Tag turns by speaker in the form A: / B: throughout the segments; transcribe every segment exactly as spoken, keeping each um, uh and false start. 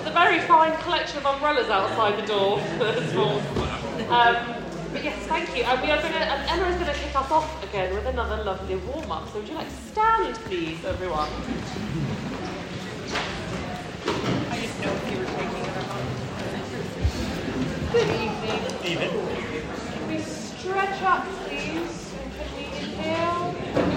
A: a very fine collection of umbrellas outside the door. um, but yes, thank you. And we are going to, and Emma is going to kick us off again with another lovely warm-up. So would you like to stand, please, everyone?
B: I didn't know if you were taking it or not.
A: Good evening.
C: Evening.
A: Can we stretch up, please? And can we inhale?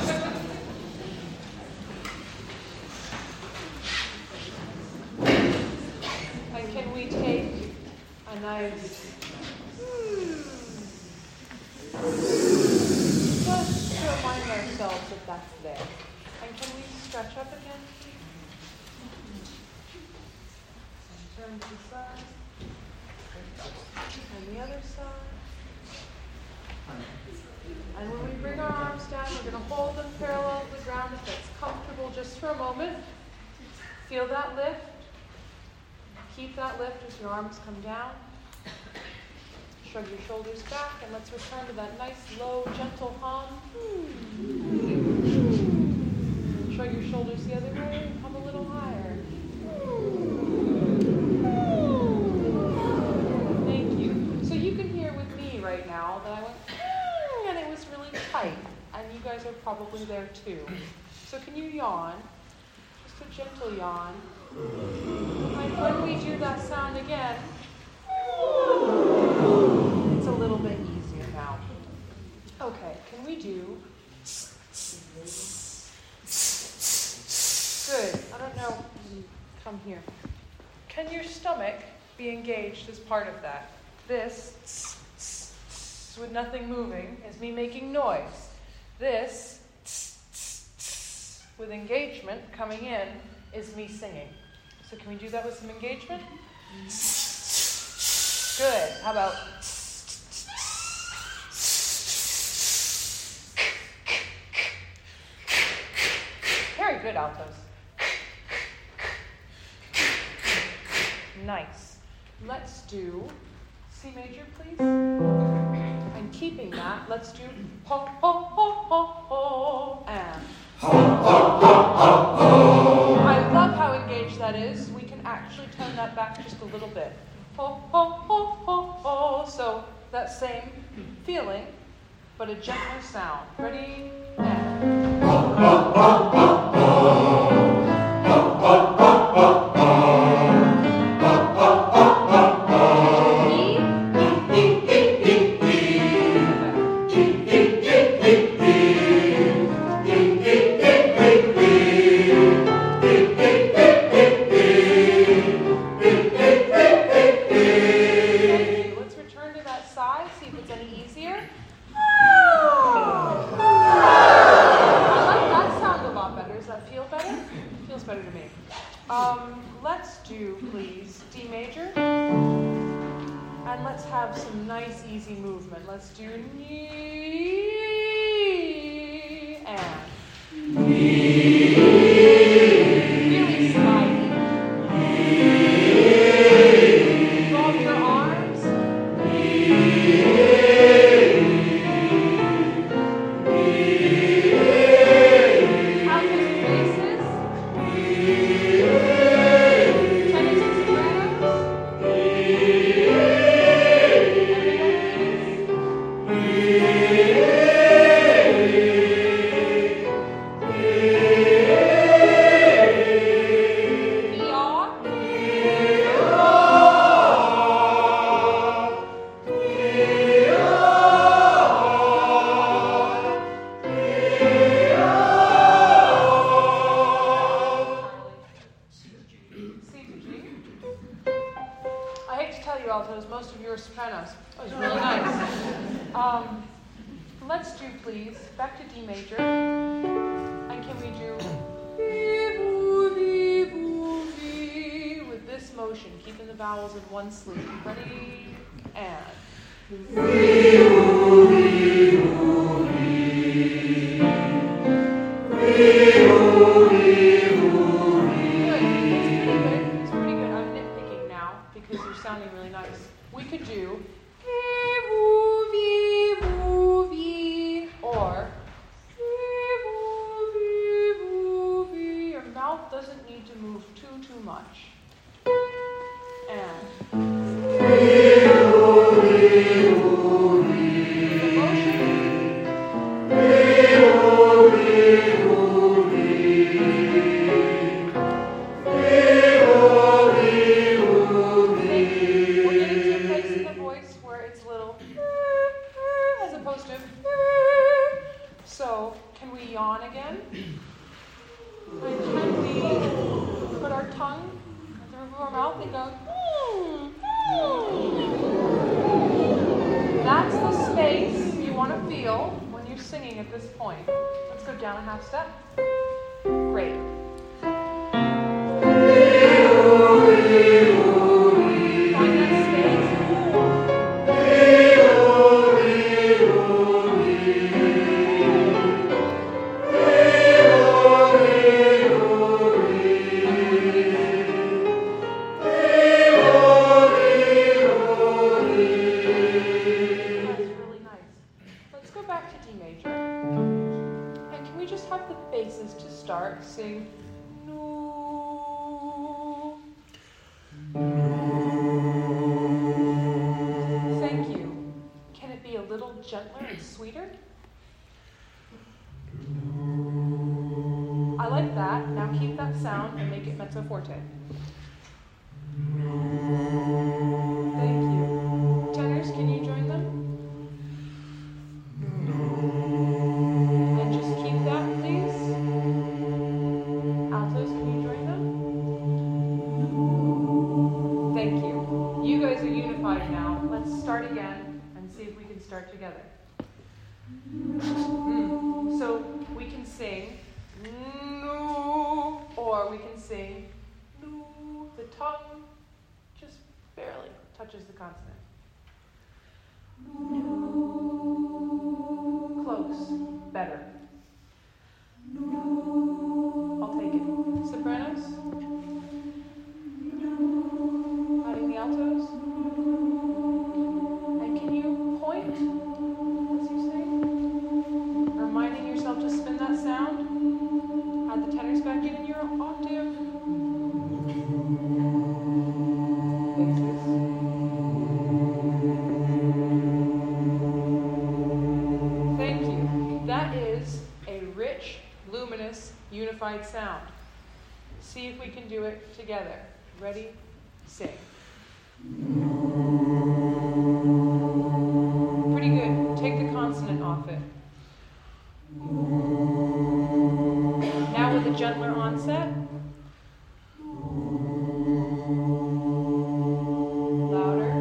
A: And can we take a nice... Just to remind ourselves that that's there. And can we stretch up again, please? And turn to the side. And the other side. And when we bring our arms down, we're going to hold them parallel to the ground if that's comfortable just for a moment. Feel that lift. Keep that lift as your arms come down. Shrug your shoulders back, and let's return to that nice, low, gentle hum. Shrug your shoulders the other way, and hum a little higher. Thank you. So you can hear with me right now that I went, and it was really tight, and you guys are probably there too. So can you yawn? Just a gentle yawn. And when we do that sound again, it's a little bit easier now. Okay, can we do... Good. I don't know. Come here. Can your stomach be engaged as part of that? This, with nothing moving, is me making noise. This, with engagement coming in, is me singing. So can we do that with some engagement? Good. How about... Very good, altos. Nice. Let's do C major, please. And keeping that, let's do ho, ho, ho, ho, ho, and ho, ho, ho, ho, ho. I love how engaged that is. We can actually turn that back just a little bit. Ho, ho, ho, ho, ho. So that same feeling, but a gentler sound. Ready? And ho, ho, ho, ho, ho. Ho, ho, ho, ho, ho. Let's do knee and knee. Really sliding. Knee. Drop your arms. Knee. Knee. Altos and basses. Knee. Tenors and sopranos. Knee. Most of you are sopranos. That was really nice. Um, let's do, please, back to D major. And can we do vee-voo, vee-voo, vee with this motion, keeping the vowels in one sleep. Ready? And vee-voo, vee-voo, vee. Vee-voo, vee-voo, vee. Good. It's pretty good. It's pretty good. I'm nitpicking now because you're sounding really nice. We could do vee-voo, vee-voo, vee, or vee-voo, vee-voo, vee. Your mouth doesn't need to move too, too much. Sound. See if we can do it together. Ready? Sing. Pretty good. Take the consonant off it. Now with a gentler onset. Louder.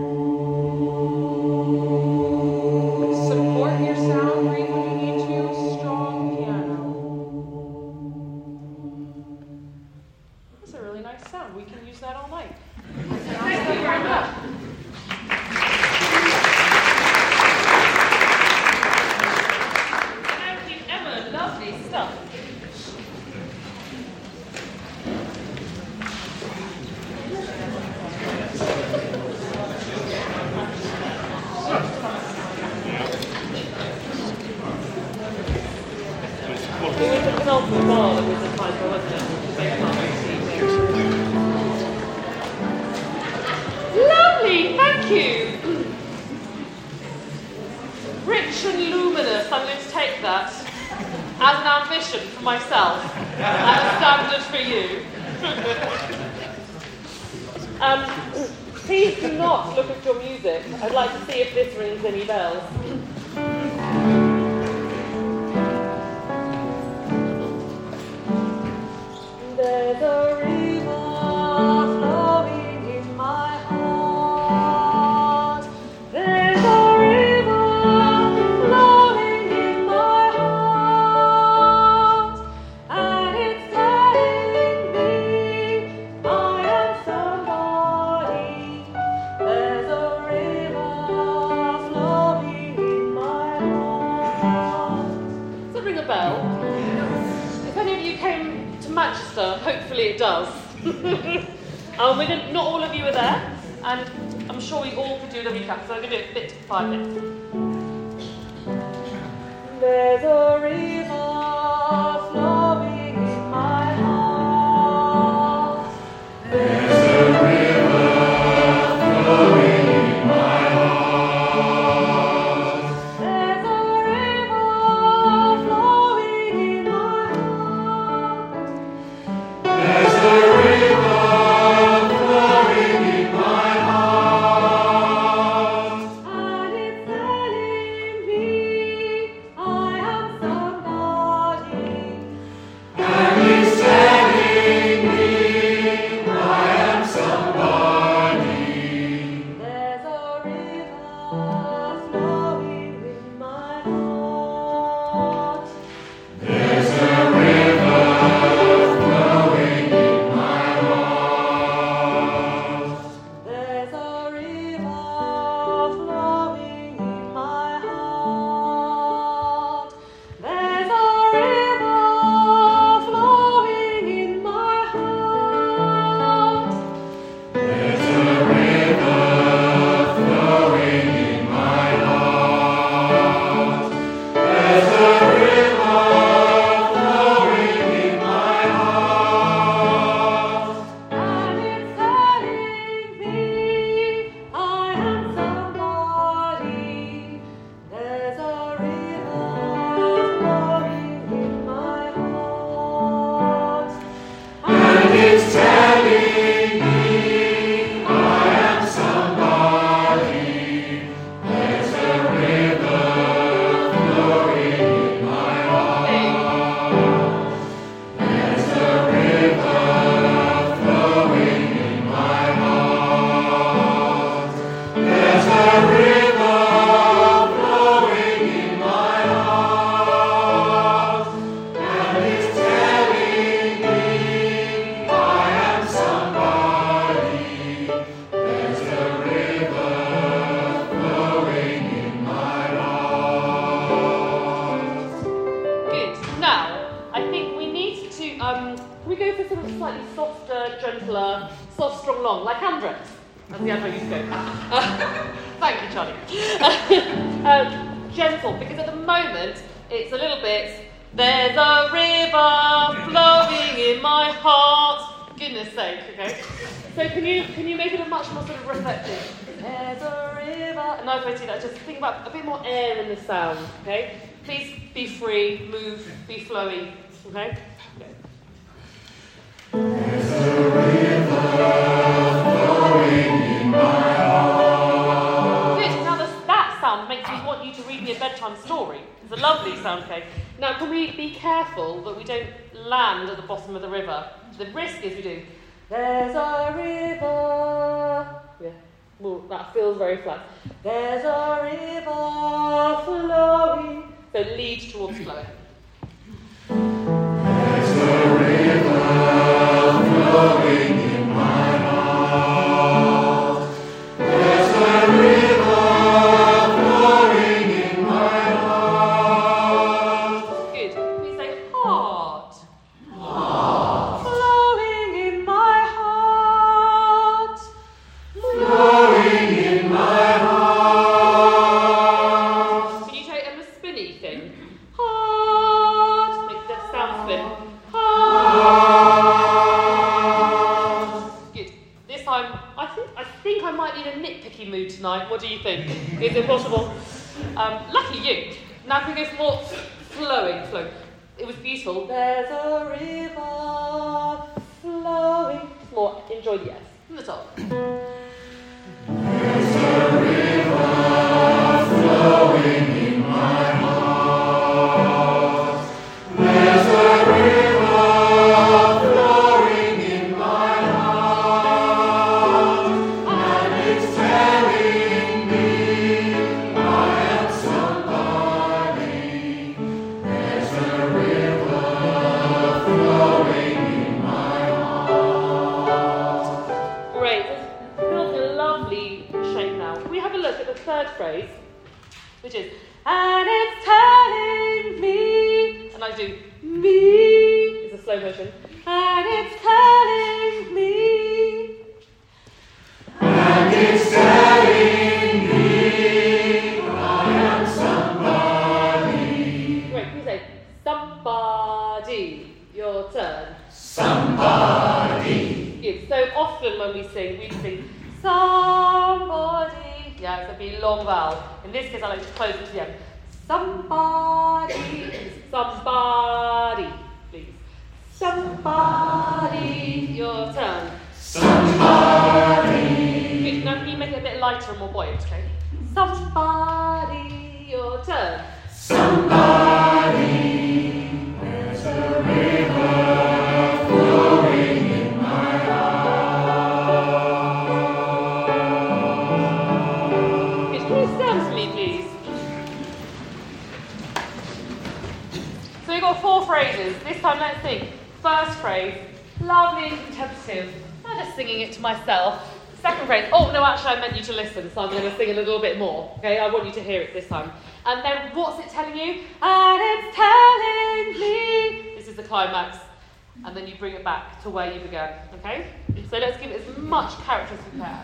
A: Support your sound. Breathe when you need to. Strong piano. Nice sound. We can use that all night. Thank you very much.
B: Thank you, Emma. Lovely stuff. It was a penultimate bar that was a title, wasn't it? Lovely, thank you. Rich and luminous, I'm going to take that as an ambition for myself and a standard for you. um, please do not look at your music. I'd like to see if this rings any bells. There's a river flowing in my heart. There's a river flowing in my heart, and it's telling me I am somebody. There's a river flowing in my heart. Does it ring a bell? If any of you came to Manchester, hopefully it does. um, we didn't, not all of you are there, and I'm sure we all could do the recap, so I'm going to do it bit for five minutes. There's a river flowing in my heart. There's a river softer, gentler, soft, strong, long, like Andrex. That's the Andrex used to go. Uh, thank you, Charlie. uh, gentle, because at the moment, it's a little bit, there's a river flowing in my heart. Goodness sake, okay? So can you can you make it a much more sort of reflective? There's a river. A nice way to do that. Just think about a bit more air in the sound, okay? Please be free, move, be flowy, okay? Okay.
C: There's a river flowing in my heart.
B: Good. Now this, that sound makes me want you to read me a bedtime story. It's a lovely sound, okay? Now can we be careful that we don't land at the bottom of the river? The risk is we do. There's a river. Yeah. Well, that feels very flat. There's a river flowing. So lead towards flowing.
C: There's a river flowing in my heart. There's a river flowing in my heart.
B: Good. Can we say heart?
C: Heart.
B: Flowing in my heart.
C: Flowing in my heart.
B: Can you take a spinny thing? Heart. Make the sound spin. Heart. Good. This time, I think I think I might be in a nitpicky mood tonight. What do you think? Is it possible? Um, lucky you. Now can we go for more flowing, flow. It was beautiful. There's a river flowing. More. Enjoy the yes. From the top.
C: There's a river flowing in my heart. There's a river flowing in my heart. And it's telling me I am somebody. There's a river flowing in my heart.
B: Great. This feels a lovely shape now. Can we have a look at the third phrase, which is, and it's telling me, and I do me, it's a slow motion, and it's telling me.
C: And it's telling me I am somebody.
B: Great, can we say, somebody, your turn.
C: Somebody.
B: Good. So often when we sing, we sing, somebody. Yeah, it's a big long vowel. In this case, I like to close it to the end. Somebody. Somebody, please. Somebody. Your turn.
C: Somebody.
B: Good. Now can you make it a bit lighter and more buoyant, okay? Somebody. Your turn.
C: Somebody. There's a river flowing in my heart.
B: Good. Can you stand to me, please? So we've got four phrases. This time, let's think. First phrase, lovely and contemplative. I'm just singing it to myself. Second phrase, oh no, actually I meant you to listen, so I'm going to sing a little bit more. Okay, I want you to hear it this time. And then what's it telling you? And it's telling me. This is the climax. And then you bring it back to where you began. Okay? So let's give it as much character as we can.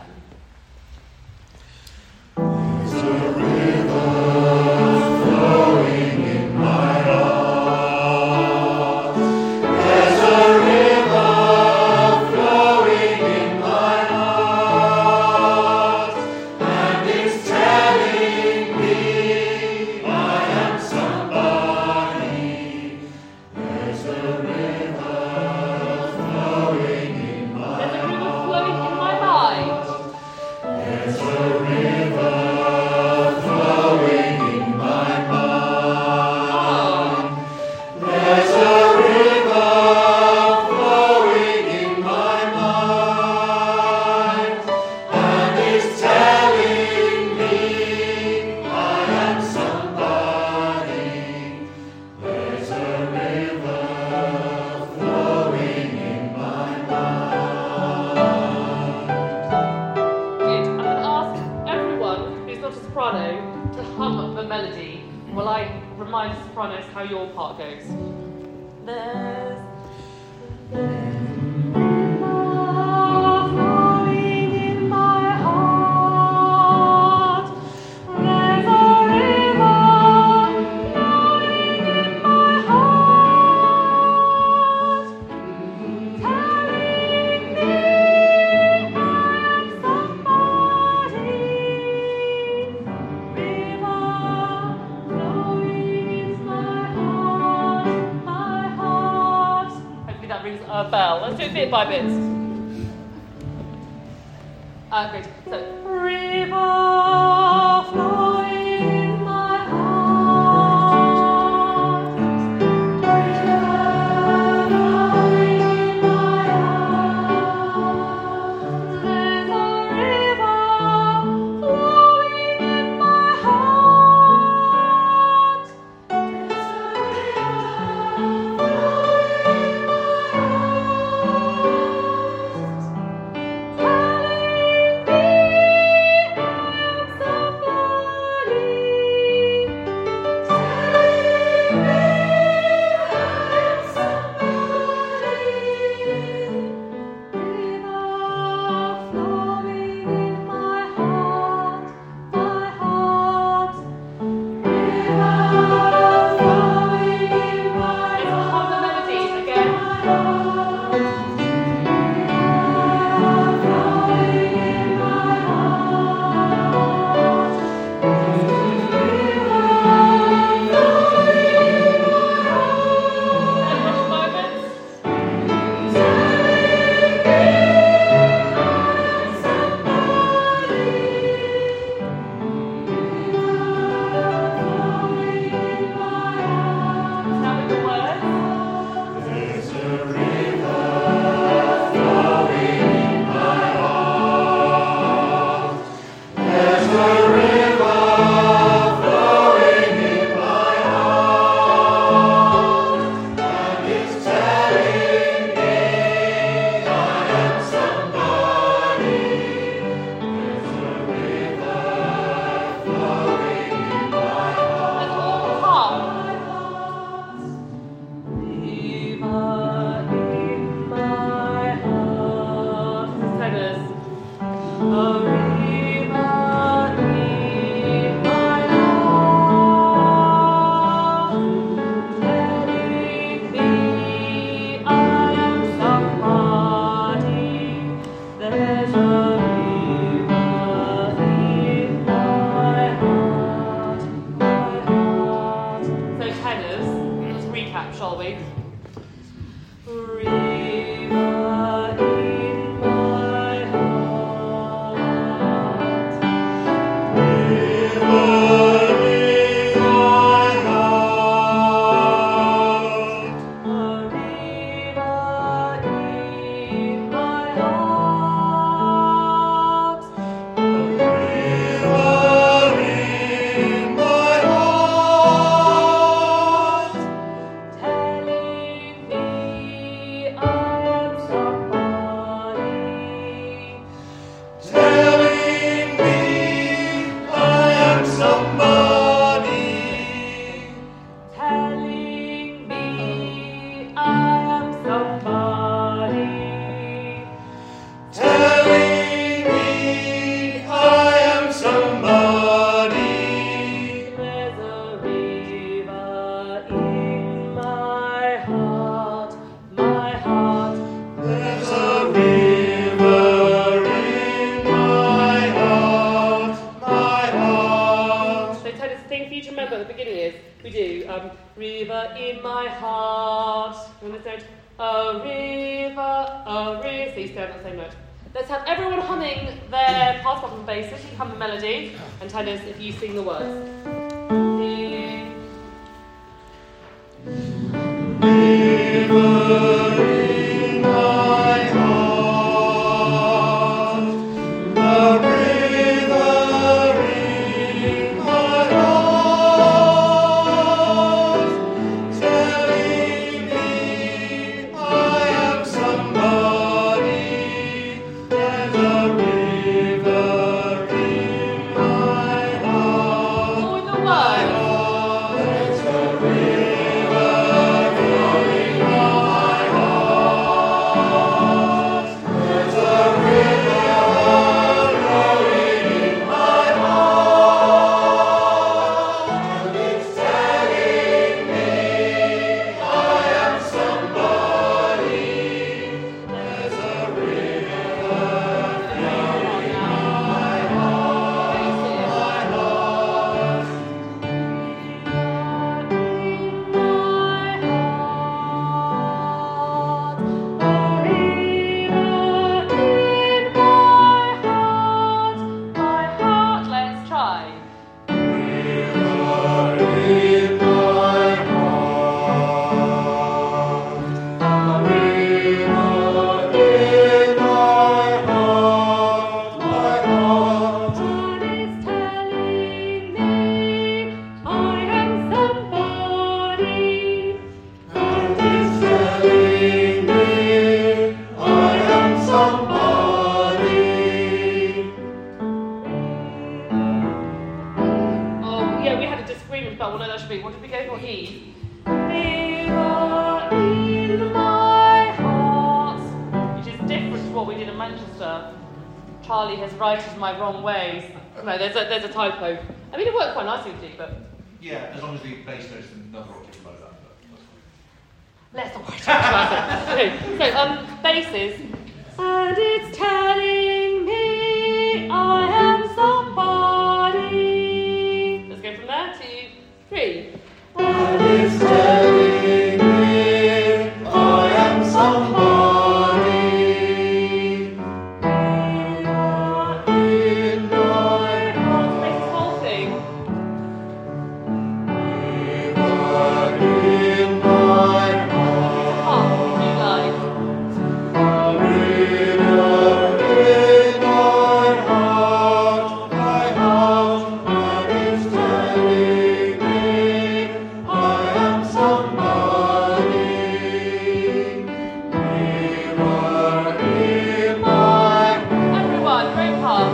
C: There's a river flowing in my heart. There's a river flowing in my heart. And it's telling me I am somebody. There's a river flowing in my
B: There's a river
C: heart.
B: flowing in my mind.
C: There's a river flowing in my mind. There's a river flowing in my mind. And it's telling me I am somebody. There's a river flowing in my mind.
B: Good. I'm going to ask everyone who's not a soprano to hum the melody while I remind sopranos how your part goes. There's bit by bit. Uh, great. So, river flowing in my heart. River flowing in my heart. There's a river flowing in my heart. There's a river Let's have everyone humming their part of the basis. You hum the melody and tell us if you sing the words.
C: River in my heart, the river in my heart, telling me I am somebody. There's a river in my heart. somebody.
B: Oh, yeah, we had a disagreement about what that should be. What did we go for? E. Fever in my heart. Which is different to what we did in Manchester. Charlie has righted my wrong ways. No, there's a, there's a typo. I mean, it worked quite nicely with you, but...
D: Yeah, as long as the bass notes and another octave below that.
B: Let's not worry about it. Okay, so, um, basses. And it's telling me I am somebody. Let's go from there, two, three.
C: And it's telling me I am somebody. In my heart.
B: This whole thing.
C: In my
B: Half, if you like. Everyone, great pass.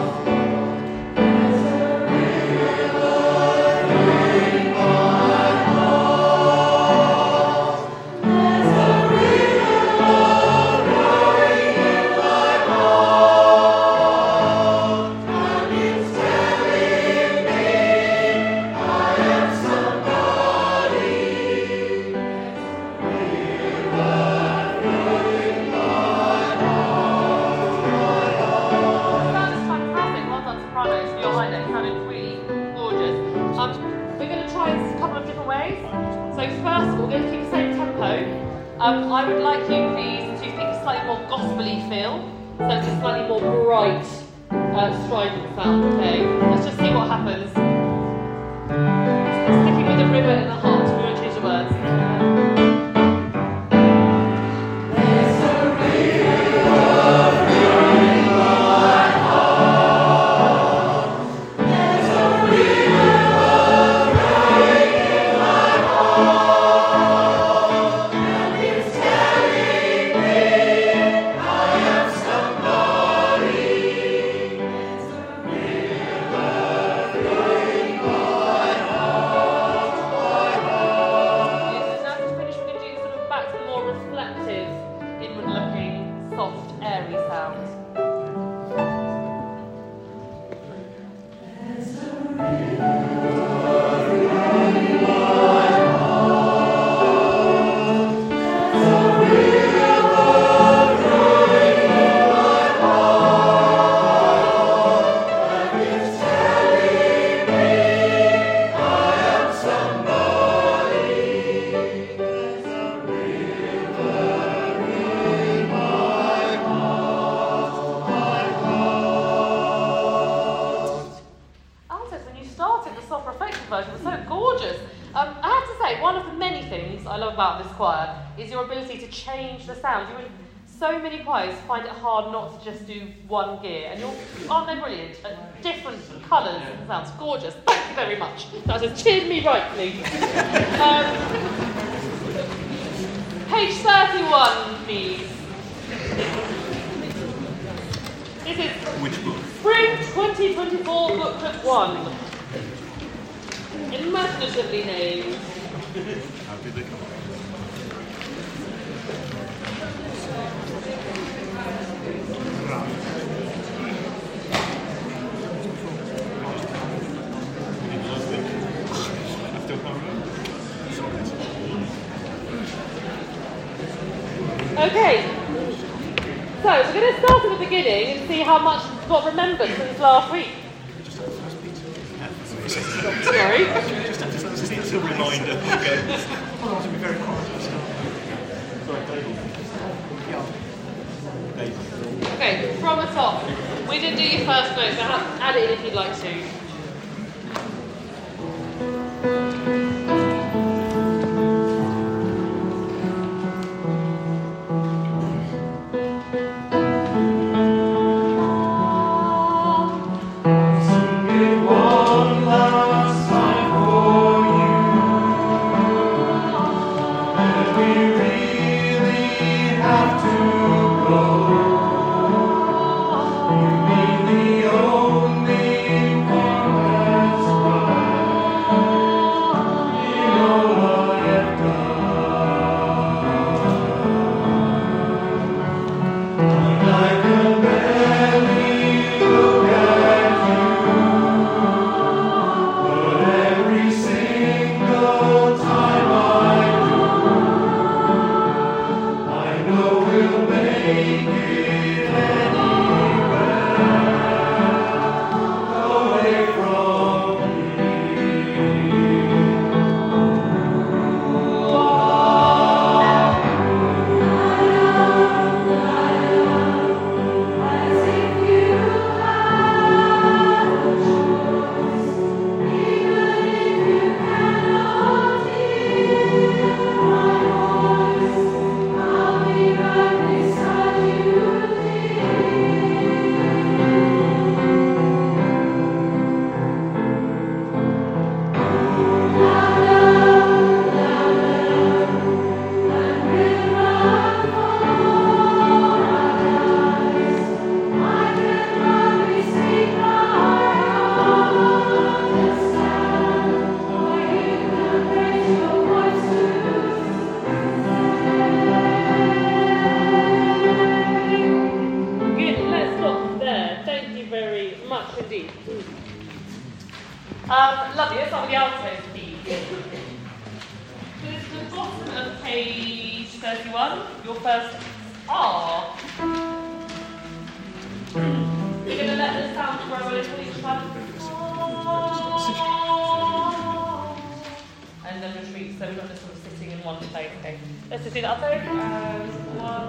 B: Sounds fantastic. Well done, sopranos, for your high note. Sounded really gorgeous. Um, we're going to try this a couple of different ways. So first, we're going to keep the same tempo. Um, I would like you, please, to pick a slightly more gospel-y feel. So it's a slightly more bright, uh, strident sound. Okay. Let's just see what happens. Sticking with the river in the heart. We won't change the words. Now to finish, we're going to do sort of back to the more reflective, inward-looking, soft, airy sounds. Altos, when you started, the soft reflective version was so gorgeous. Um, I have to say, one of the many things I love about this choir is your ability to change the sounds. You would, so many choirs find it hard not to just do one gear, and you're, aren't they brilliant? Uh, different colours and sounds. Gorgeous. Thank you very much. That has cheered me rightly. Um, page thirty-one, please. This is
D: Which book?
B: Spring twenty twenty-four Booklet one. Imaginatively named.
D: How did they come?
B: Okay. So we're going to start at the beginning and see how much got remembered since last week. Sorry.
D: Just a reminder.
B: Okay, from the top. We didn't do your first note, so add it in if you'd like to.
C: Have to go.
B: much indeed. Um, lovely, let's start with the altos, please. So this is the bottom of page thirty-one, your first R. You're going to let the sound grow a little each time. And then retreat, so we're not just sort of sitting in one place. Okay, let's just do that alto. Um, one.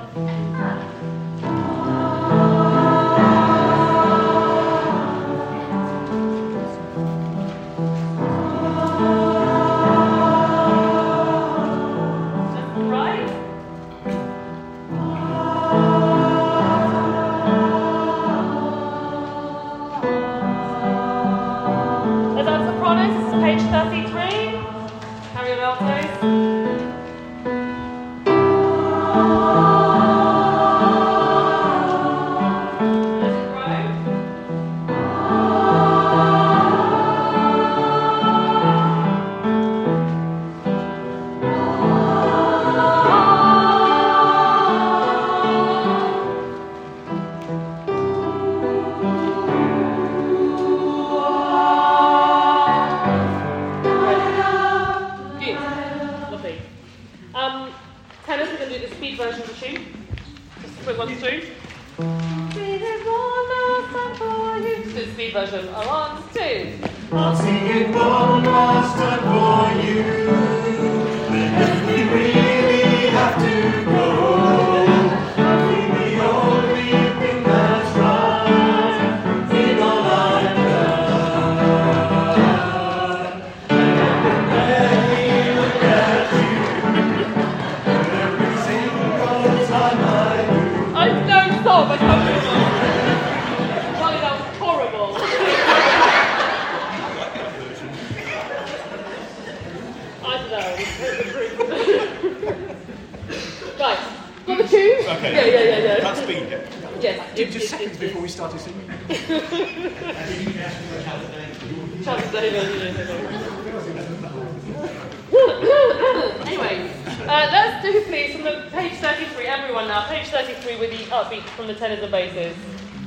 B: From the tenors and basses.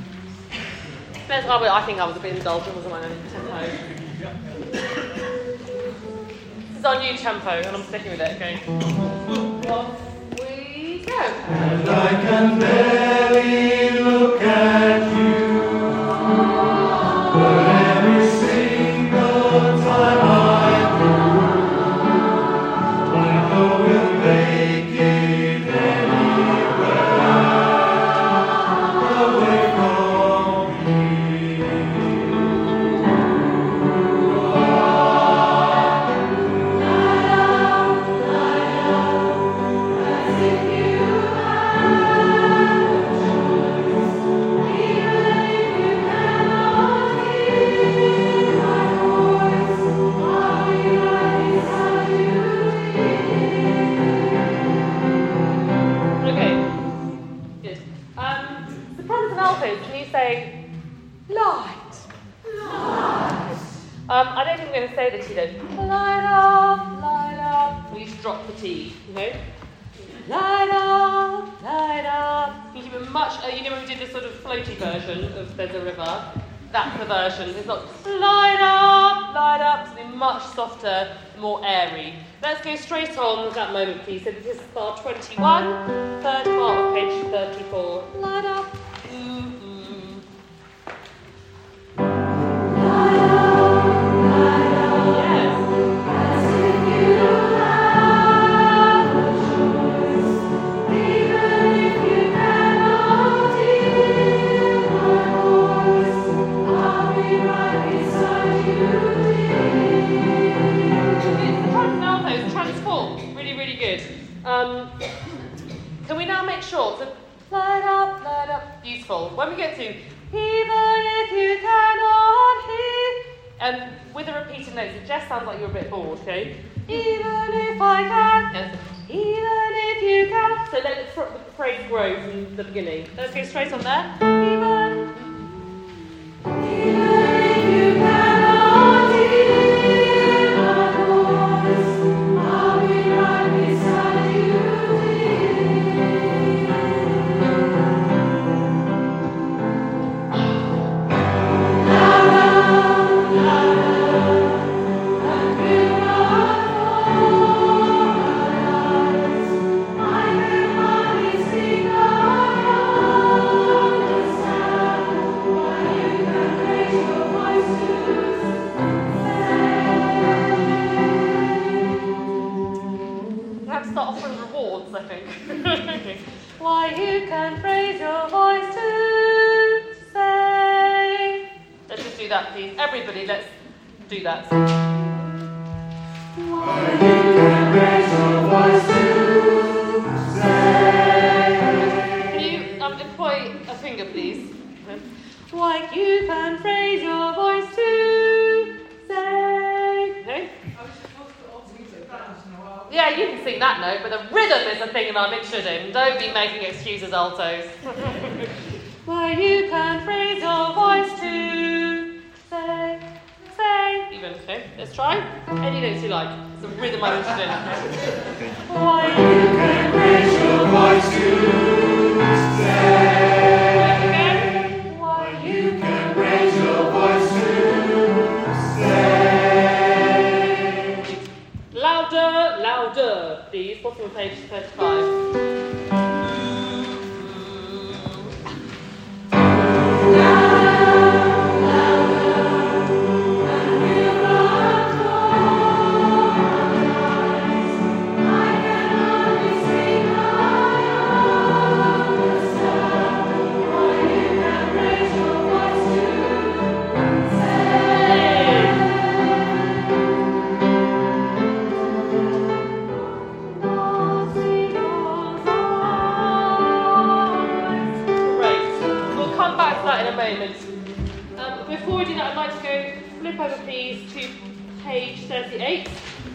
B: That's why I think I was a bit indulgent, wasn't I, in tempo? This is our new tempo, and I'm sticking with it, okay? Off we go.
C: And I can barely look at you, but every single time I do, I know we'll make it anywhere.
B: Um, I don't think I'm going to say the T though. Light up, light up. We just drop the T, you know? Light up, light up. You keep it much, uh, you know when we did the sort of floaty version of There's a River? That's the version. It's not light up, light up. It's something much softer, more airy. Let's go straight on that moment, please. So this is bar twenty-one, third part of page thirty-four. Light up. Um, can we now make sure to light up, light up, beautiful. When we get to even if you cannot hear, and with the repeated notes, it just sounds like you're a bit bored, okay? Even if I can, yes. Even if you can. So let the, fr- the phrase grow from the beginning. Let's go straight on there. Even, even if you cannot hear my voice, I'll be right beside you. Dear. that, please. Everybody, let's do that. Can you um, employ a finger, please? Why you can raise your voice to say. Okay? Yeah, you can sing that note, but the rhythm is the thing that I'm interested in. Don't be making excuses, altos. Why you can raise your voice to say, say. Even, okay, let's try. Any notes you like. It's the rhythm I'm interested in. Why you can raise your voice to say. Again. Why you can raise your voice to say. Louder, louder, please. Bottom of page thirty-five. Um, before we do that, I'd like to go flip over, please, to page thirty-eight.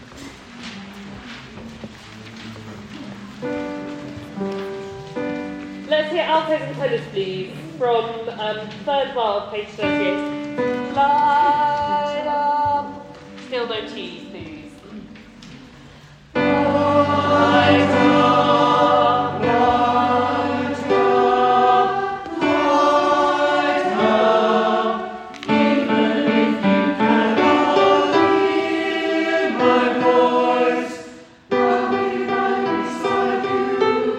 B: Let's hear altos and tenors, please, from um, third bar of page thirty-eight. Light up. Still no T's, please. Light up, light up, light up. Even if you cannot hear my voice, I'll be right beside you.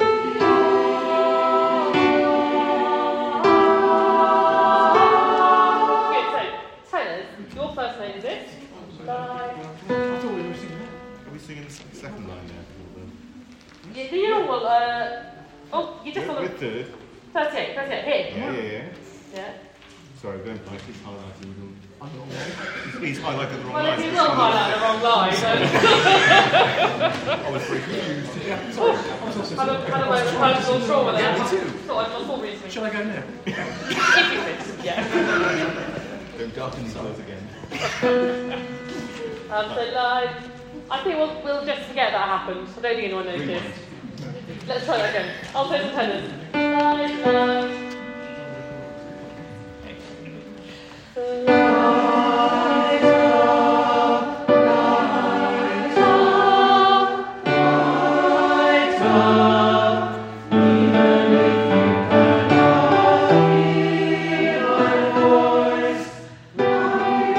B: Good, so, tenors, your first name is it? Light.
D: I thought we were singing that. Are we singing the second line now?
B: Yeah, you know what, uh, oh, you're just on the...
D: With third.
B: thirty-eight, thirty-eight, here.
D: Yeah, yeah, yeah.
B: Yeah.
D: Sorry, don't like he's highlighting the wrong. I'm the wrong line. He's highlighted the wrong
B: Well,
D: line.
B: if you will highlight the wrong line,
D: I was pretty confused. Yeah,
B: sorry. Had a, had a moment of personal trauma there.
D: Yeah, me too.
B: Thought I was all reason.
D: Shall I go now?
B: If you could, yeah.
D: Don't darken these clothes again.
B: um, so, like, I think we'll, we'll just forget that happened. I don't think anyone noticed. Let's try that again. I'll play some tenors. Light, light. Light up, light up, light up. Even if you cannot hear my voice, I'll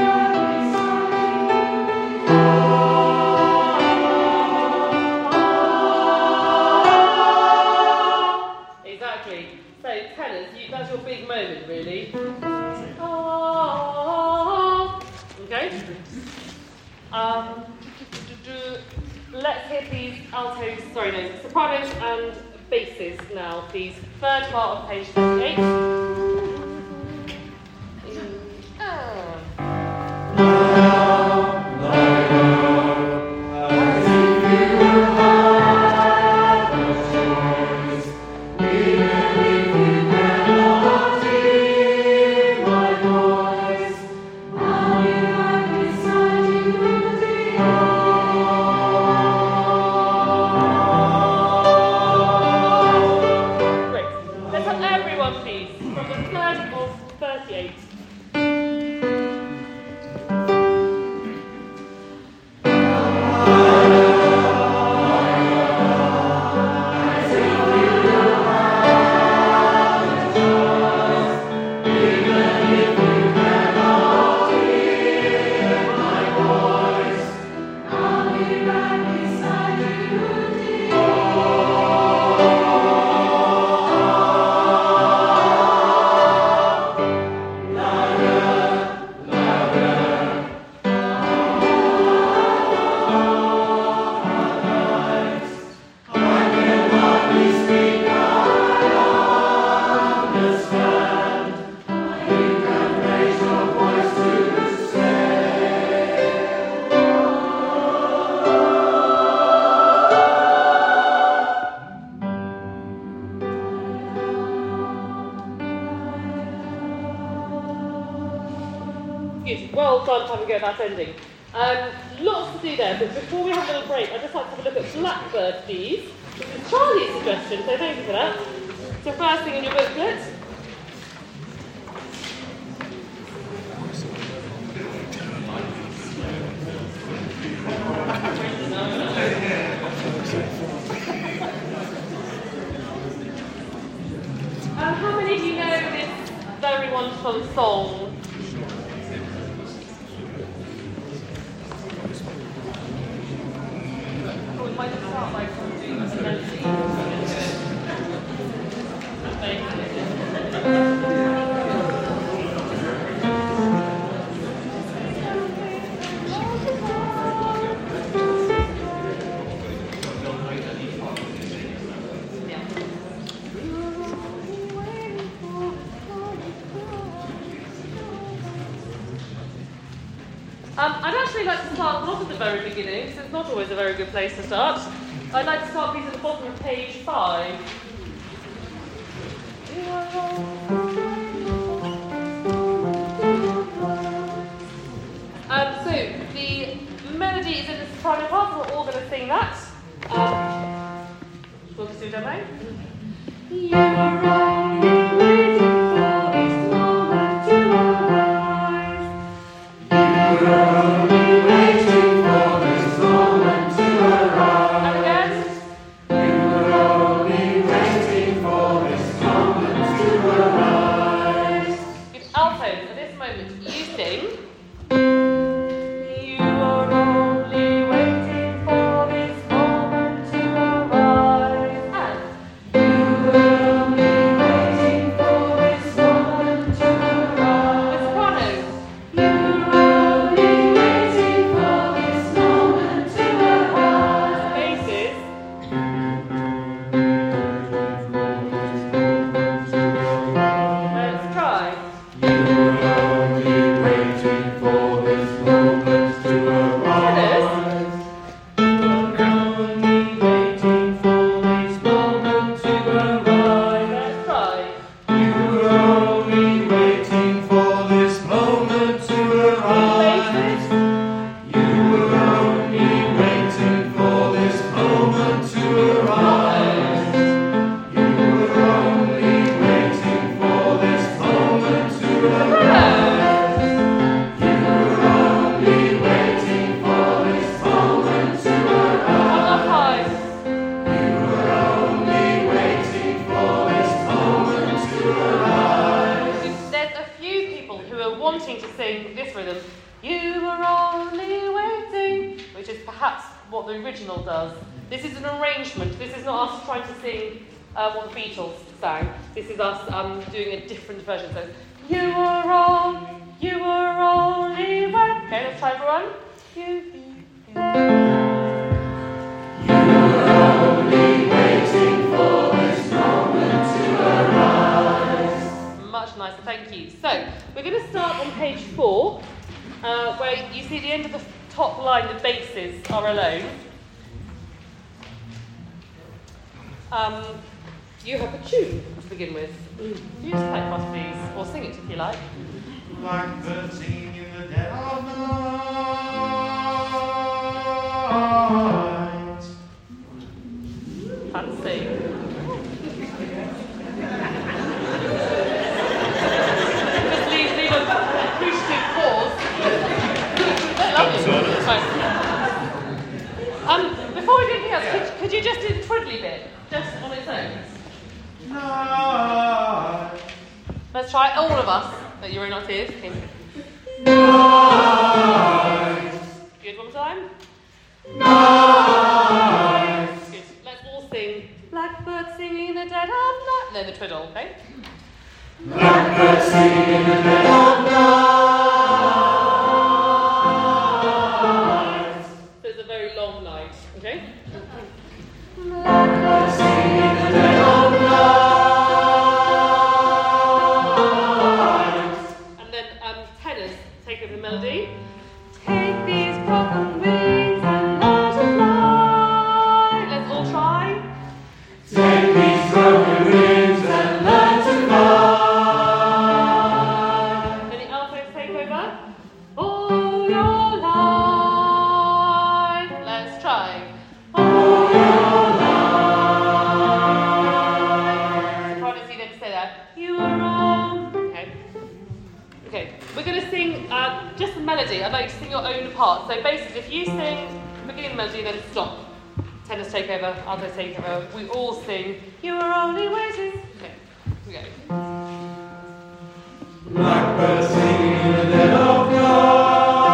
B: be exactly. So, tenors, you, that's your big moment, really. Okay. Um, let's hear these altos, sorry, no, sopranos and basses now, please. Third part of page thirty-eight. Love. Good. Well done having a go at that ending. Um, lots to do there, but before we have a little break, I'd just like to have a look at Blackbird, please. This is Charlie's suggestion, so thank you for that. So first thing in your booklet. Um, how many of you know this very wonderful song? Oh, we might just start by doing this melody. Um, I'd actually like to start not at the very beginning, because it's not always a very good place to start. I'd like to start please at the bottom of page five. Um, so the melody is in the soprano part, so we're all going to sing that. Um, we'll just do a demo. You are only waiting for this moment to arise. You are only waiting for this moment to arise. And again. You are only waiting for this moment to arise. Good altos at this moment. You sing. You are only waiting for this moment to arise. And you are only waiting for this moment to arise. The sopranos. You are only waiting for this moment to arise. Basses. Let's try. Wanting to sing this rhythm, you were only waiting, which is perhaps what the original does. This is an arrangement. This is not us trying to sing uh, what the Beatles sang. This is us um, doing a different version. So, you were on, you were only waiting. Okay, let's try everyone. You, you, you. You were only waiting for this moment to arise. Much nicer, thank you. So, we're going to start on page four, uh, where you see the end of the top line, the basses are alone. Um, you have a tune to begin with. You just play it for us, please, or sing it if you like.
C: Blackbird singing in the dead of night.
B: Fancy. Um, before we do anything else, could, could you just do the twiddly bit, just on its own?
C: Night.
B: Let's try all of us, that you're not ears.
C: Night.
B: Good, one more time.
C: Night.
B: Good, let's all sing. Blackbird singing in the dead of night. Then the twiddle, okay?
C: Blackbird singing in the dead of night.
B: So it's a very long night, okay?
C: Blackbird singing in the dead of night.
B: And then um, tenors take over the melody. Take these broken wings and learn to fly. Let's all try.
C: Take these broken wings and learn to fly.
B: Okay, we're going to sing uh, just the melody. I'd like you to sing your own part. So basically, if you sing the beginning melody, then stop. Tenors take over, altos take over. We all sing, you are only waiting. Okay, here we go.
C: Blackbird singing in the dead of night.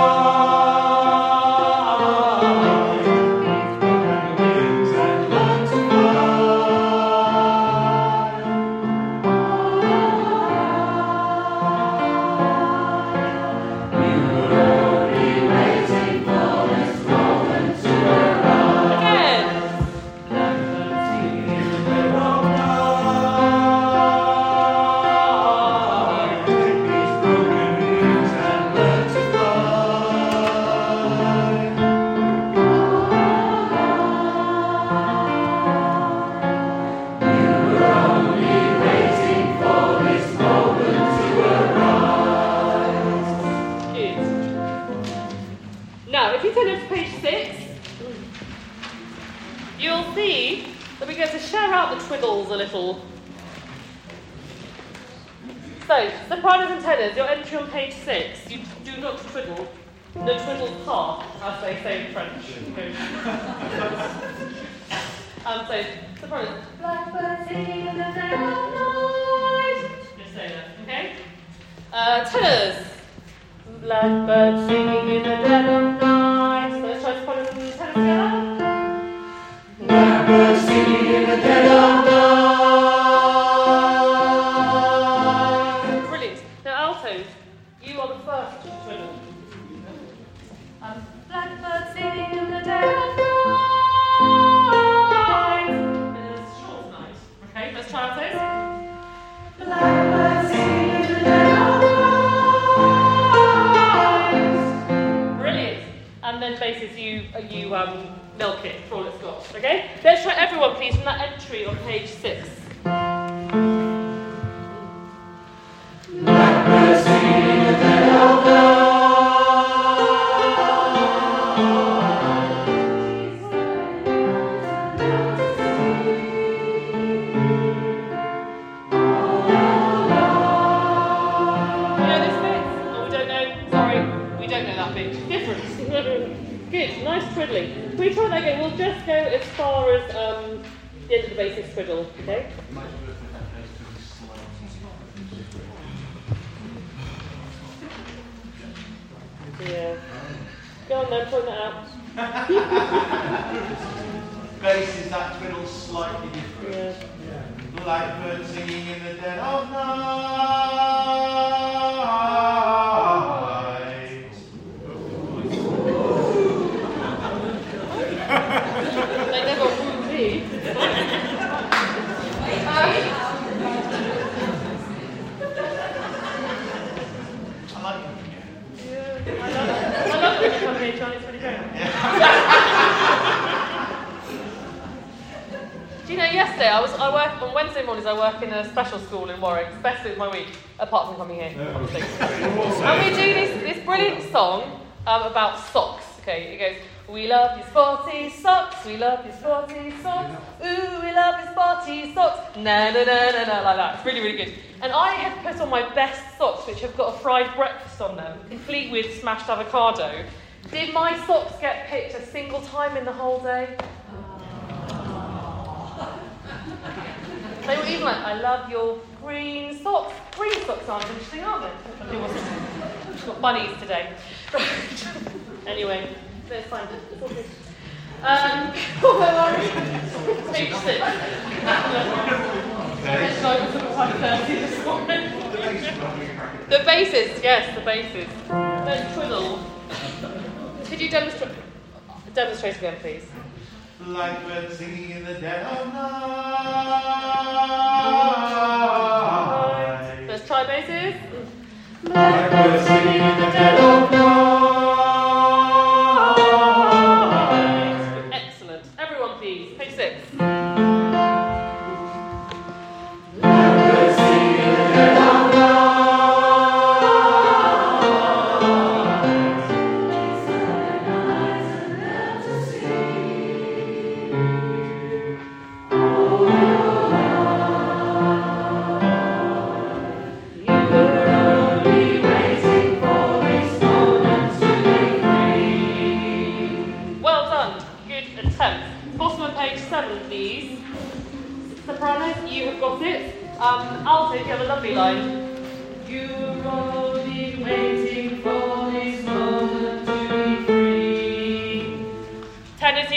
B: A little. So, sopranos and tenors, your entry on page six. You do not twiddle. No twiddles part, as they say in French. um, so, sopranos. Blackbird singing in the dead of night. Just say that, okay? Uh, tenors. Blackbird singing in the dead of night. So let's try sopranos and tenors together.
C: Blackbird singing in the dead of night.
B: You are the first to twiddle. Um, Blackbird singing in the dead of night. And it's short night. Okay, let's try altos. Blackbird singing in the dead of night. Brilliant. And then basses, you you um milk it for all it's got. Okay. Let's try everyone, please, from that entry on page six.
C: Blackbird singing in the dead of night.
B: You know this bit? Oh, we don't know? Sorry, we don't know that bit. Different. Good, nice twiddling. Can we try that again? We'll just go as far as um, the end of the basic twiddle, okay? Yeah. Go on then, point that out.
E: Bass is that twiddle slightly different.
B: Yeah.
E: Blackbird singing in the dead of night.
B: They never would be.
E: I like it.
B: I love it. I love it when you come here, John. It's really great. Do you know, yesterday I was I work on Wednesday mornings. I work in a special school in Warwick. It's the best bit of my week, apart from coming here, honestly. And we do this this brilliant song um, about socks. Okay, it goes. We love your sporty socks. We love your sporty socks. Ooh, we love your sporty socks. Na na na na na, like that. It's really really good. And I have put on my best socks, which have got a fried breakfast on them, complete with smashed avocado. Did my socks get picked a single time in the whole day? They were even like, I love your green socks. Green socks aren't interesting, aren't they? It wasn't. We've got bunnies today. Anyway, that's fine. It's all good. Um, where are we? Page six. Let's go for five thirty this morning. The bases, yes, the bases. Let's twiddle. Could you demonstrate, demonstrate again, please?
E: Blackbird singing in the dead of night.
B: Let's try bases.
C: Blackbird singing in the dead of night.
B: Excellent. Everyone, please. Page six.
C: Blackbird singing in the dead of night. You were only waiting.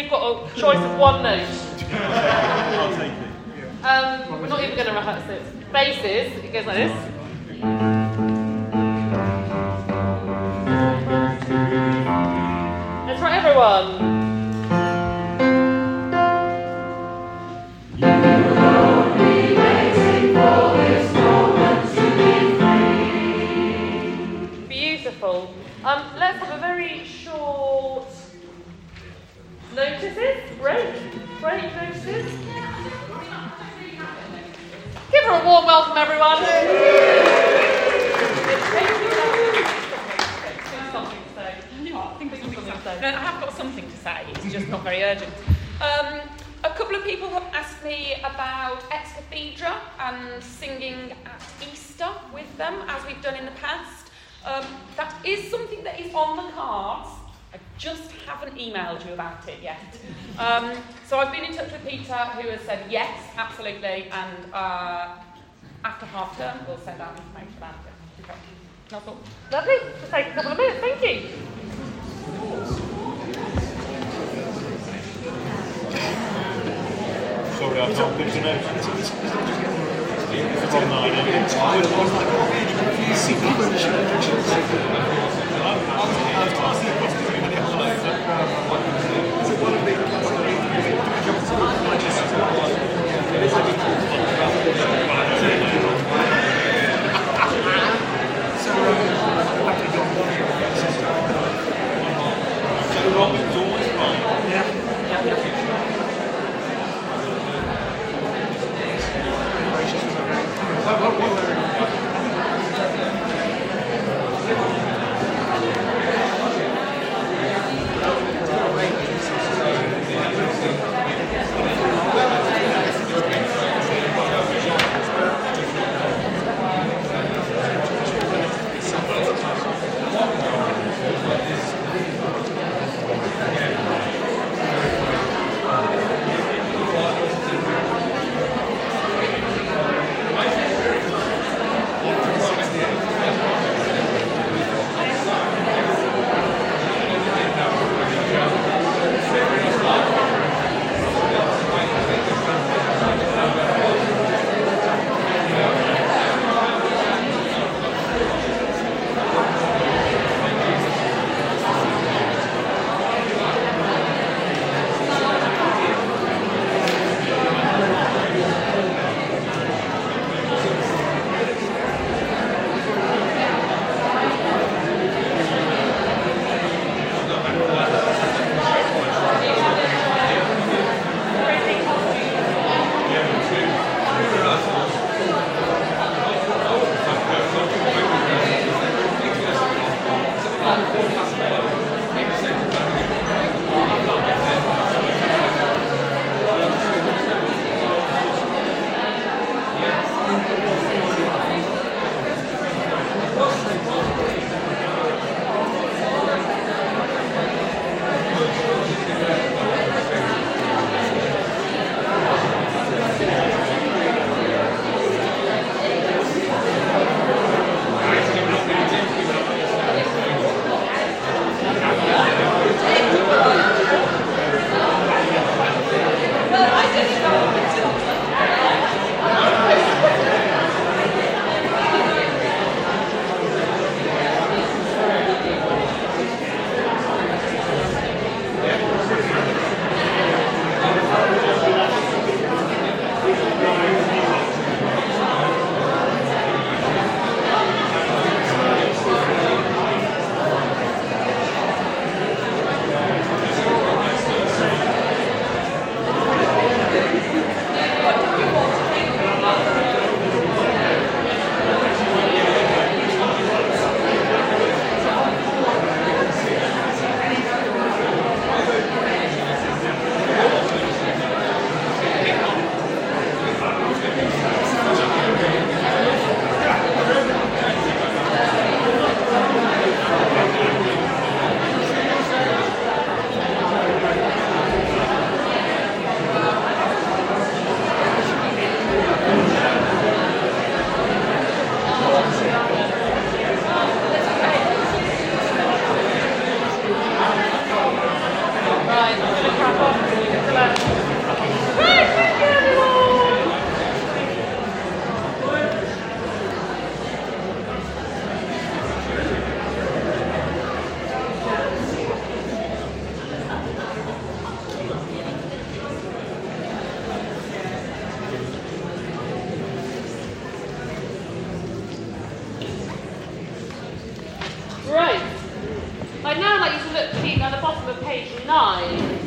B: you've got a choice of one note.
D: I'll take it.
B: Um, we're not even going to rehearse it. Basses, it goes like this. Let's try everyone. Beautiful. Um, let's have a very short notices, break, break notices. Give her a warm welcome, everyone.
F: No, I have got something to say, it's just not very urgent. Um, a couple of people have asked me about Ex Cathedra and singing at Easter with them, as we've done in the past. Um, that is something that is on the cards. I just haven't emailed you about it yet. Um, so I've been in touch with Peter, who has said yes, absolutely, and uh, after half term we'll send out information about it. Okay. That's all.
B: Lovely. Just take a couple of minutes. Thank you.
D: Sorry, I can't put your notes. It's wrong line, isn't Robert's always right. Yeah.
B: I'd now like you to look, please, at the bottom of page nine.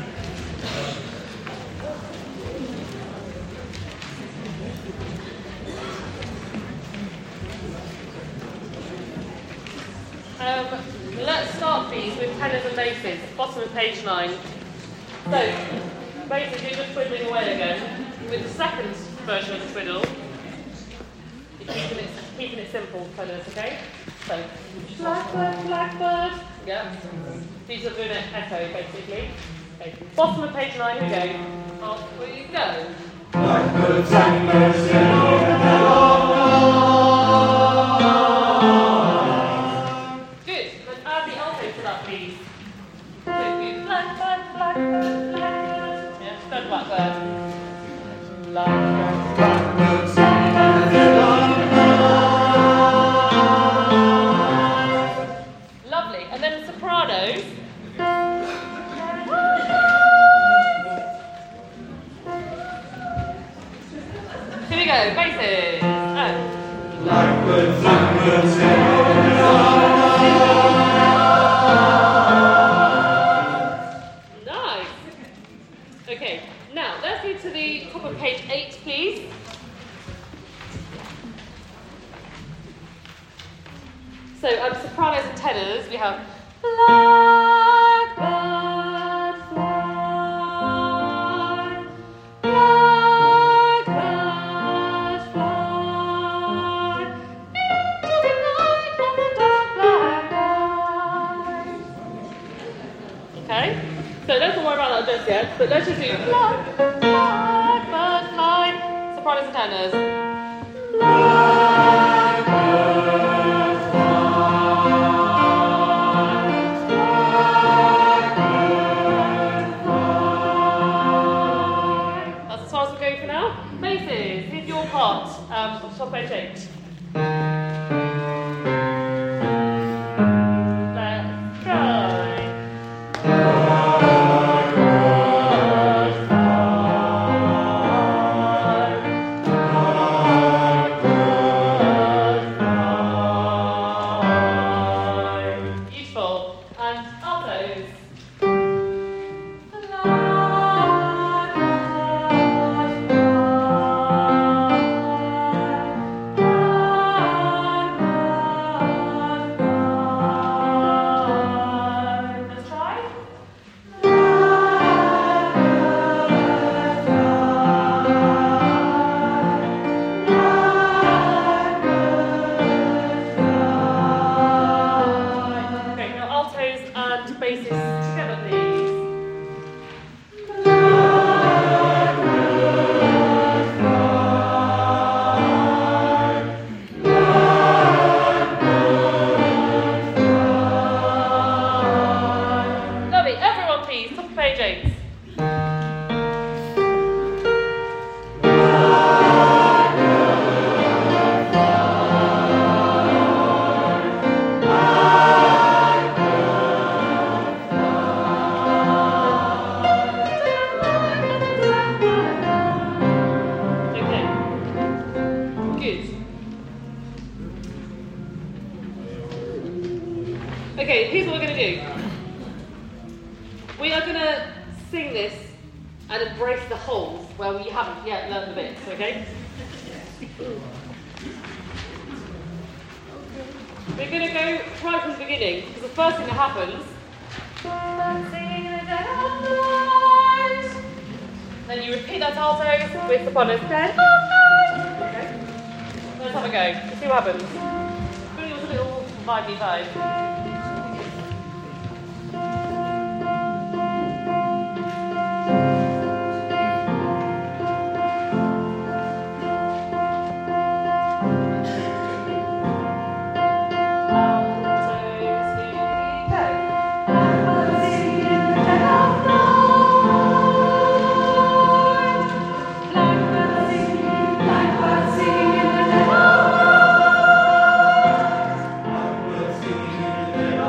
B: Um, let's start, please, with tenors and basses, bottom of page nine. So, basically, you're just twiddling away again with the second version of the twiddle. You're keeping it, keeping it simple, tenors, okay? So, blackbird, blackbird. Yeah. These are doing an echo, basically. Okay. Bottom of page nine, here we go. Off we go.
C: Blackbirds and birds sing.
B: Good. Let's add the alto to that, please. So, blackbird, blackbird, blackbird. Yeah, third blackbird. Blackbird, blackbird, lovely. And then sopranos. Here we go, basses. Oh.
C: Blackbird, blackbird,
B: Nice. Okay, now let's go to the top of page eight, please. So, um, sopranos and tenors, we have blackbird fly, blackbird fly, into the night of the dark black night. Okay, so don't worry about that just yet, but let's just do blackbird fly, sopranos and tenors. Blackbird. Um, on top page eight. Let's try. Beautiful. And altos. Okay, here's what we're going to do. We are going to sing this and embrace the holes where we haven't yet learned the bits, okay? We're going to go right from the beginning, because the first thing that happens, then you repeat that alto with the bonus dead. Okay? Let's have a go. Let's see what happens. It was a little vibey vibe.
C: blackbird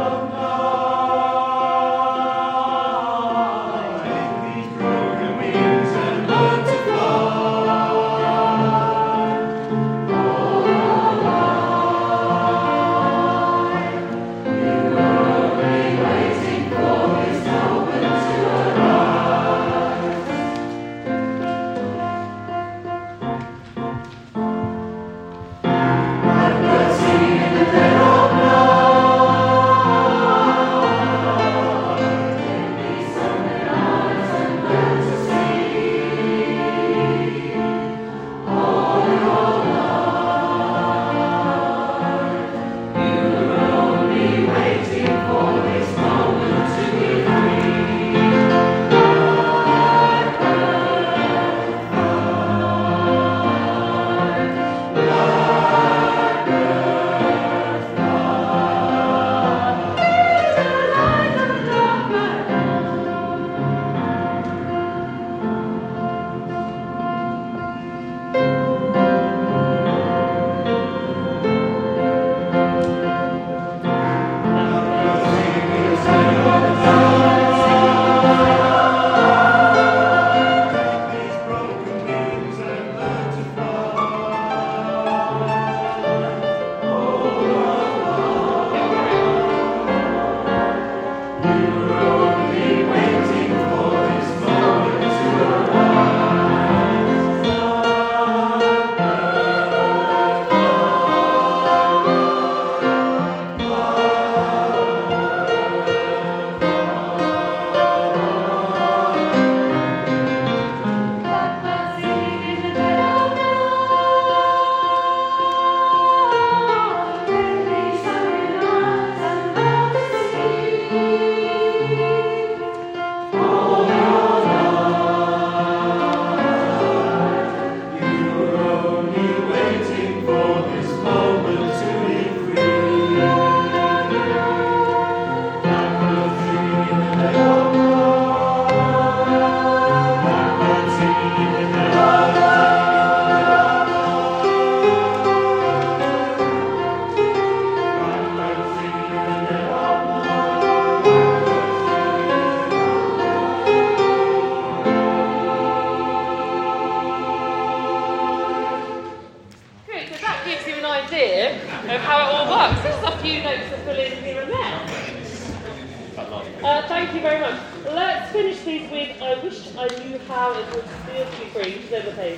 B: Uh, thank you very much. Let's finish these with I wish I knew how it would feel to be free. Just over the page.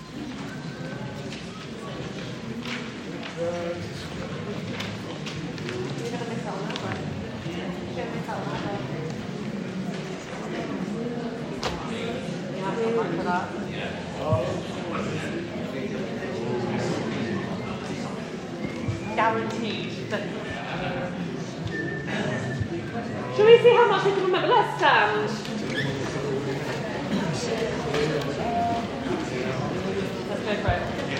B: Guaranteed. Shall we see how much we can remember? Let's stand. Let's go for it.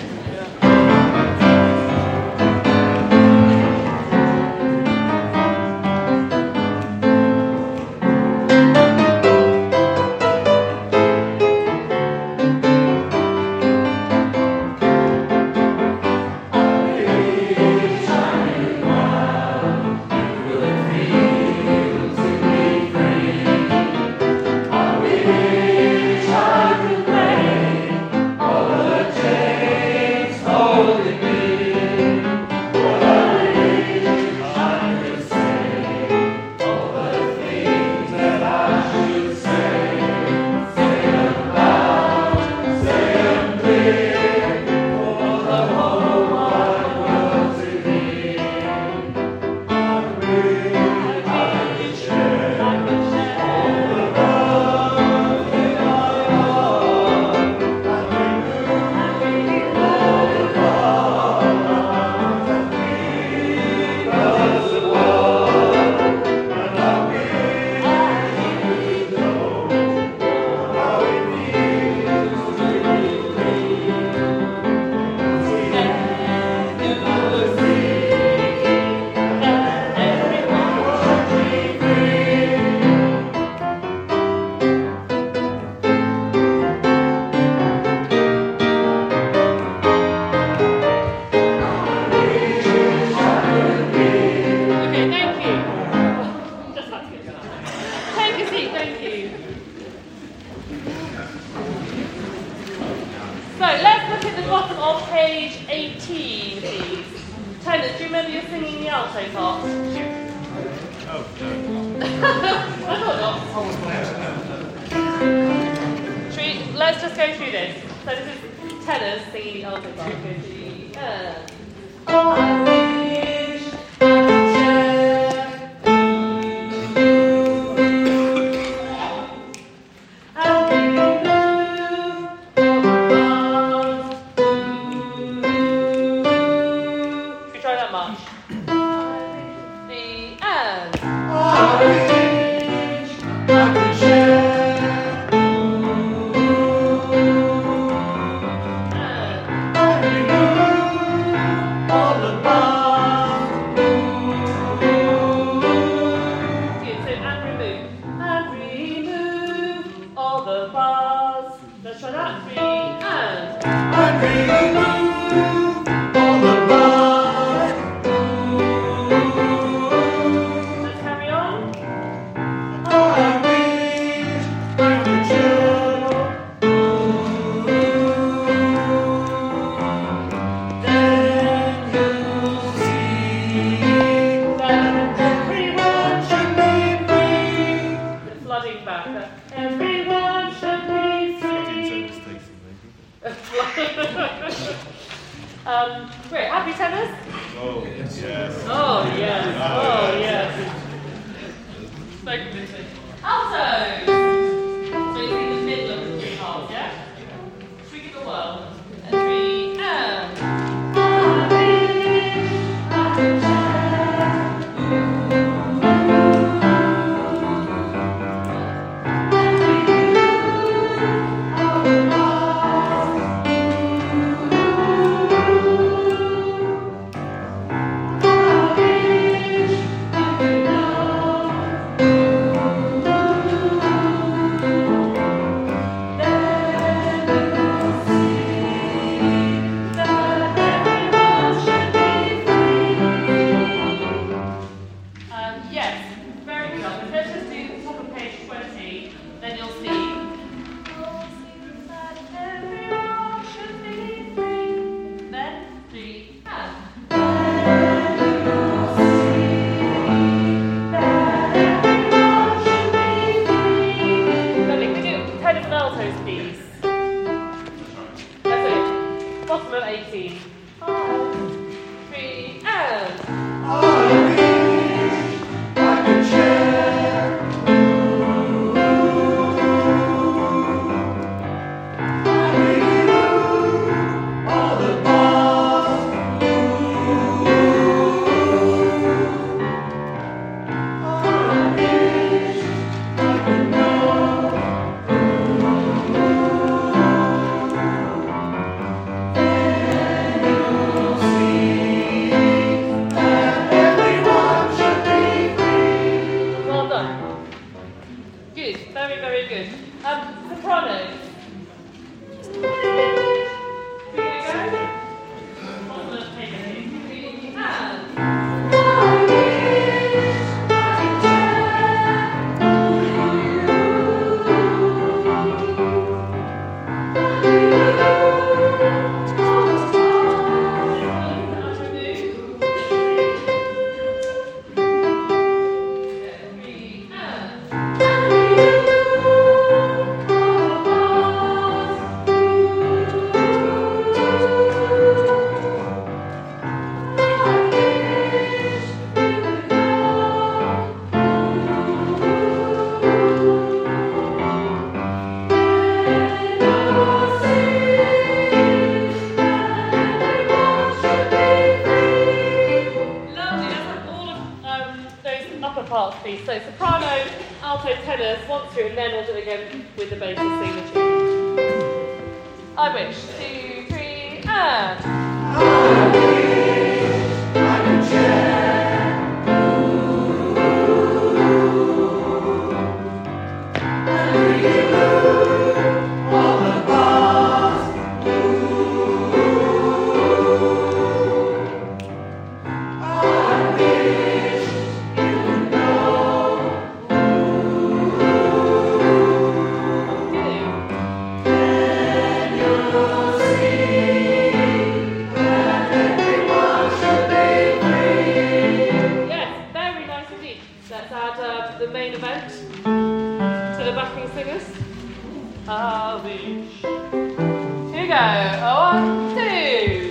B: Um, great. Happy tenors?
D: Oh, yes.
B: Oh, yes. Oh, yes. Speculative. Altos! So you see the middle of the three halves, yeah? Should we give a whirl? And three, and... upper parts, please. So soprano, alto, tenor, once through, and then we'll do it again with the bass and sing the tune. I wish. Two, three, and.
C: I wish I could share. And relive all the past. I wish you would know. Then you'll see that everyone should be free.
B: Yes, very nice indeed. Let's add uh, the main event to the backing singers. I wish. Here we go. A one, two.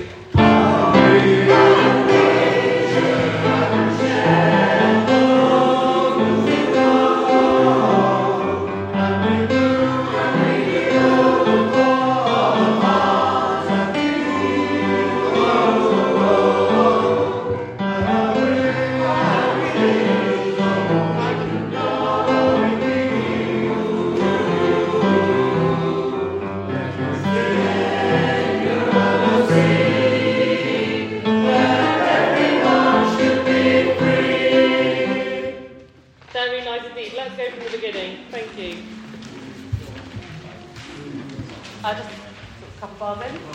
B: Very nice indeed. Let's go from the beginning. Thank you. I just put a couple bars in.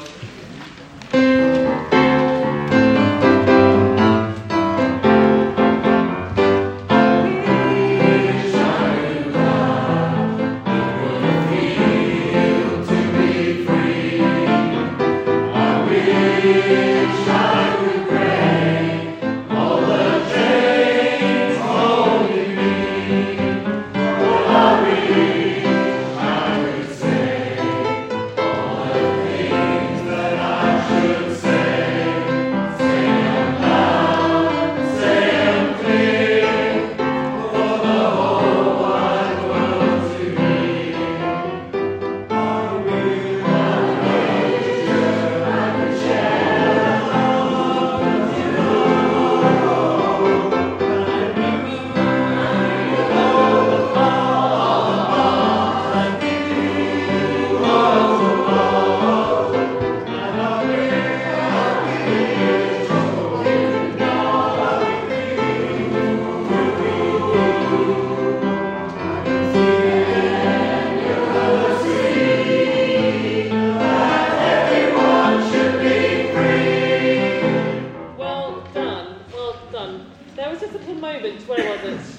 B: Well done, well done. There was just a little moment, where was it?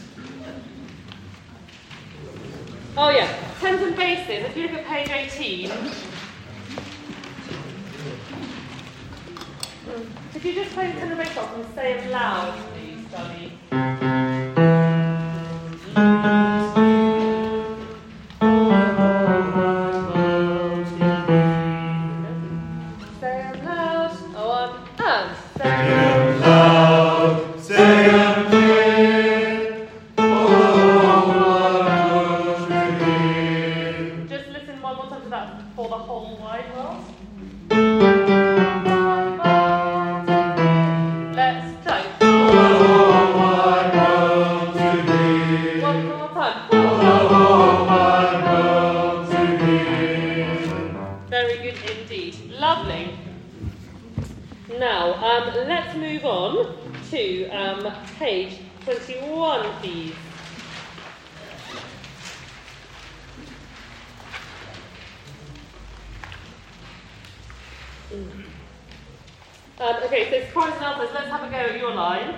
B: Oh yeah, tens and basses. If you look at page eighteen, could you just play the tenor bass off and say it loud, please, Johnny? Say it loud. Oh, one, and say it
C: Loud, say it clear, oh, what would you hear?
B: Just listen one more time to that for the whole wide world. Let's go.
C: Oh, what world to hear.
B: One more time.
C: Oh, what world to hear.
B: Very good indeed. Lovely. Now, um, let's move on to um, page twenty-one, please. Um, okay, so sopranos and altos, let's have a go at your line.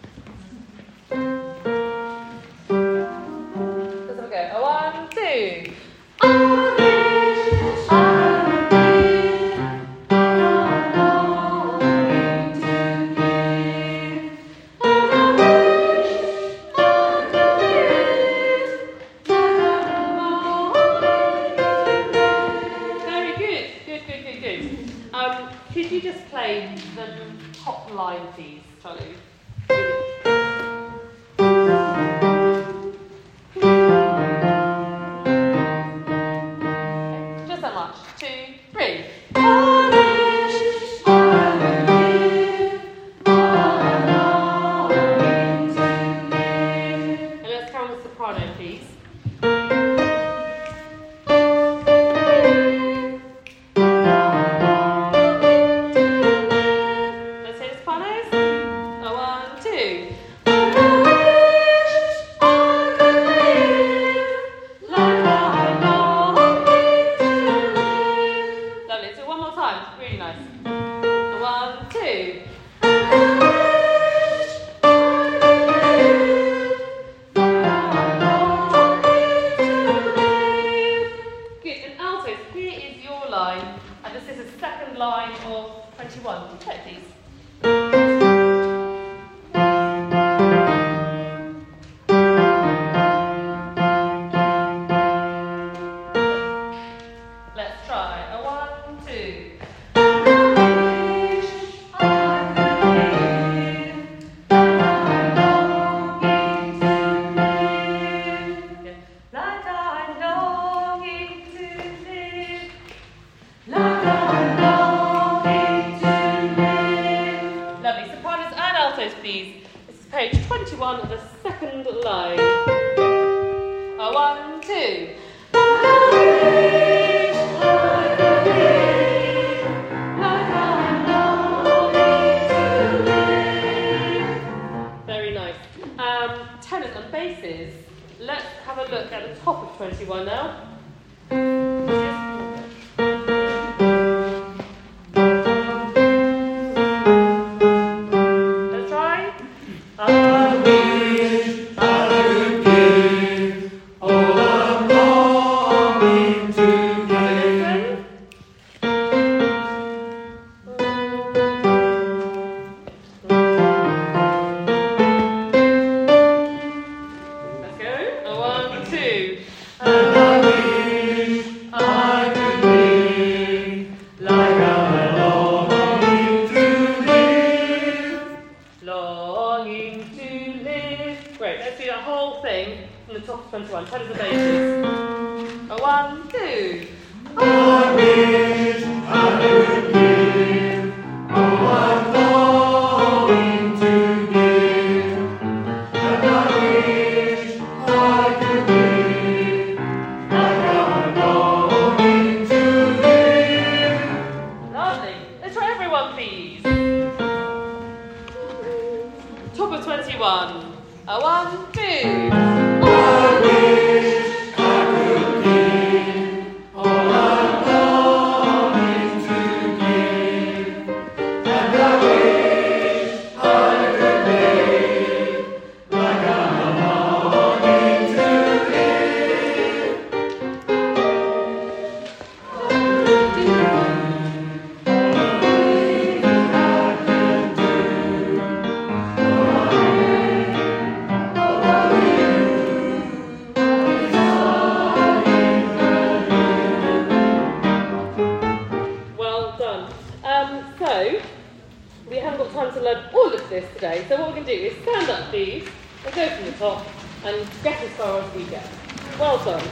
B: Let's have a go. A one, two. I wish I would be alone to give. And I wish I could live like Very good, good, good, good, good. Um, could you just play the top line, please, Charlie? on the second line. A one, two. Very nice. Um, tenors and basses. Let's have a look at the top of twenty-one now. Let's try. I wish I could give all I'm longing to give. Let's go. A one, two. And I wish I could live like I'm longing to live. Longing to live. Great, let's do that whole thing from the top of twenty-one. Tenors and basses. A one, two. I wish I could give all I'm longing to give. And I wish I could live like I'm longing to live. Lovely. Let's try everyone, please. Top of twenty-one. A one, two. I wish I could give all I'm longing to give. And I wish I could live like I'm longing to live. Well done. Um, so, we haven't got time to learn all of this today, so what we're going to do is stand up, please, and go from the top, and get as far as we get. Well done.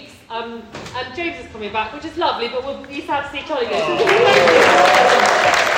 B: Um, and James is coming back, which is lovely, but we'll be sad to see Charlie go.